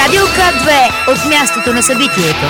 Радио К2 от мястото на събитието.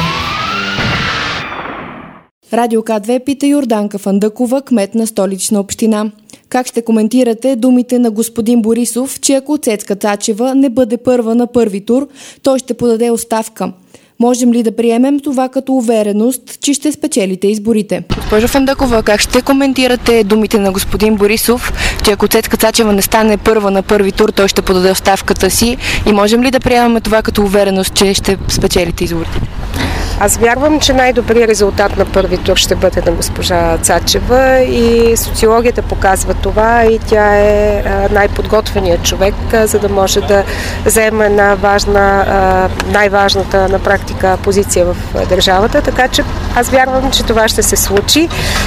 Радио К2 пита Йорданка Фандъкова, кмет на Столична община. Как ще коментирате думите на господин Борисов, че ако Цецка Цачева не бъде първа на първи тур, той ще подаде оставка? Можем ли да приемем това като увереност, че ще спечелите изборите? Госпожо Фандъкова, как ще коментирате думите на господин Борисов, че ако Цецка Цачева не стане първа на първи тур, той ще подаде оставката си? И можем ли да приемем това като увереност, че ще спечелите изборите? Аз вярвам, че най-добрият резултат на първи тур ще бъде на госпожа Цачева и социологията показва това и тя е най-подготвеният човек, за да може да вземе една важна, най-важната на практика позиция в държавата, така че аз вярвам, че това ще се случи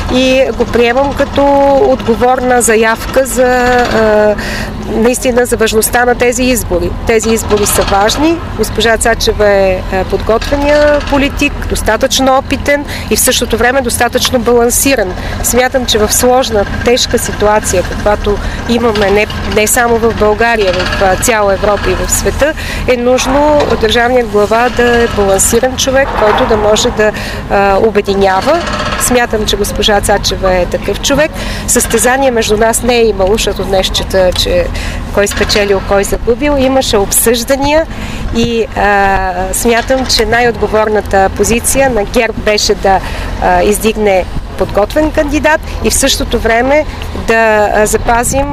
и го приемам като отговорна заявка за наистина за важността на тези избори. Тези избори са важни. Госпожа Цачева е подготвения политик, достатъчно опитен и в същото време достатъчно балансиран. Смятам, че в сложна, тежка ситуация, каквато имаме не само в България, в цяла Европа и в света, е нужно държавният глава да е балансиран човек, който да може да обединява. Смятам, че госпожа Цачева е такъв човек. Състезание между нас не е имало, защото днес чета, че кой спечелил, кой загубил. Имаше обсъждания и смятам, че най-отговорната позиция на ГЕРБ беше да издигне подготвен кандидат и в същото време да запазим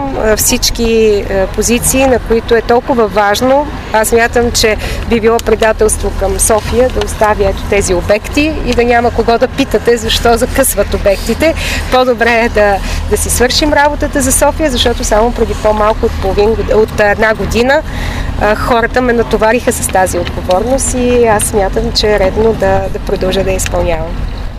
всички позиции, на които е толкова важно. Аз смятам, че би било предателство към София да оставя тези обекти и да няма кого да питате защо закъсват обектите. По-добре е да си свършим работата за София, защото само преди по-малко от една година хората ме натовариха с тази отговорност и аз смятам, че е редно да продължа да я изпълнявам.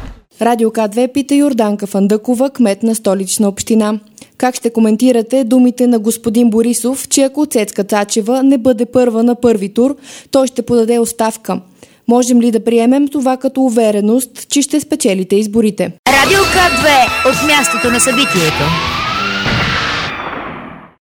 Радио К2 пита Йорданка Фандъкова, кмет на Столична община. Как ще коментирате думите на господин Борисов, че ако Цецка Цачева не бъде първа на първи тур, той ще подаде оставка? Можем ли да приемем това като увереност, че ще спечелите изборите? Радио К2 от мястото на събитието.